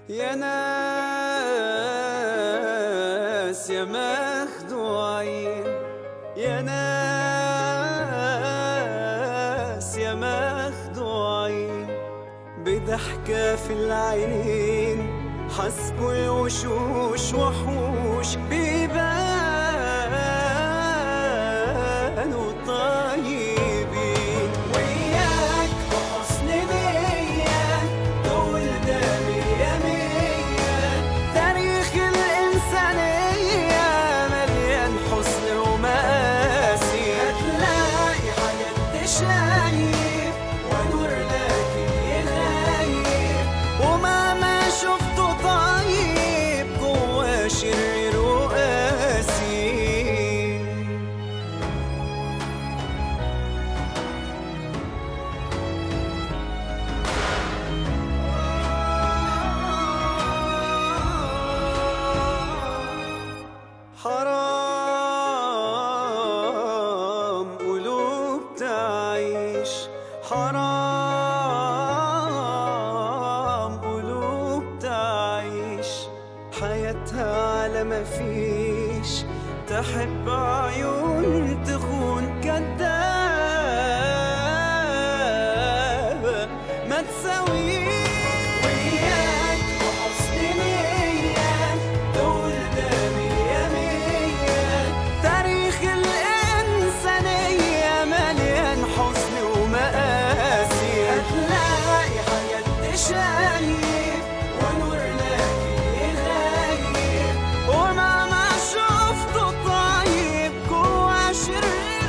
يا ناس يا مخدوعين، يا ناس يا مخدوعين، بضحكة في العينين حسبوا الوشوش وحوش بيبانوا طيبين. وياك بحسن نية دول ده مية مية، تاريخ الإنسانية مليان حسن ومآسي. هتلاقي حاجات تشايف ونور لكن يغيب، ومهما شفته طيب جوا شرير وقاسي. حرام قلوب تعيش، حرام قلوب تعيش حياتها على ما فيش، تحب عيون تخون كدابة ما تساويش. وياك بحسن نية دول ده مية مية، تاريخ الإنسانية مليان حزن ومآسي. هتلاقي حاجات تشايف ونور لكن يغيب، ومهما شفته طيب جوا شرير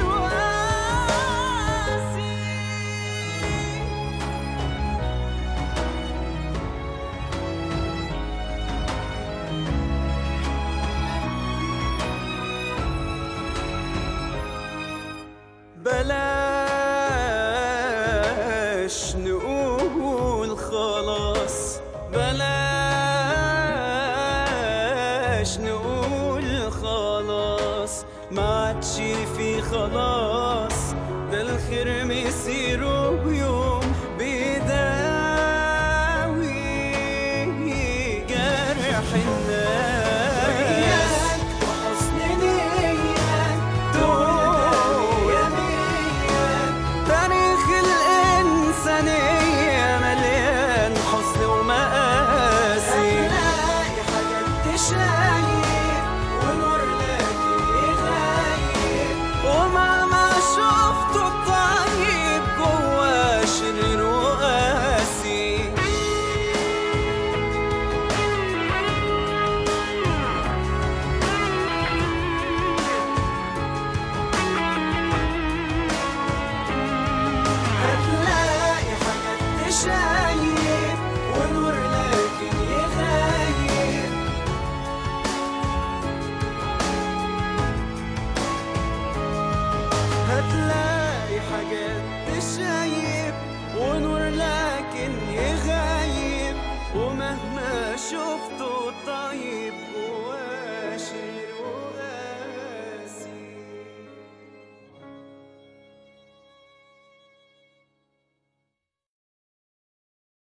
وقاسي. بلاش نقول خلاص، بلاش نقول خلاص، ما عادش في خلاص، ده الخير مسيره يوم بيداوي جرح الناس.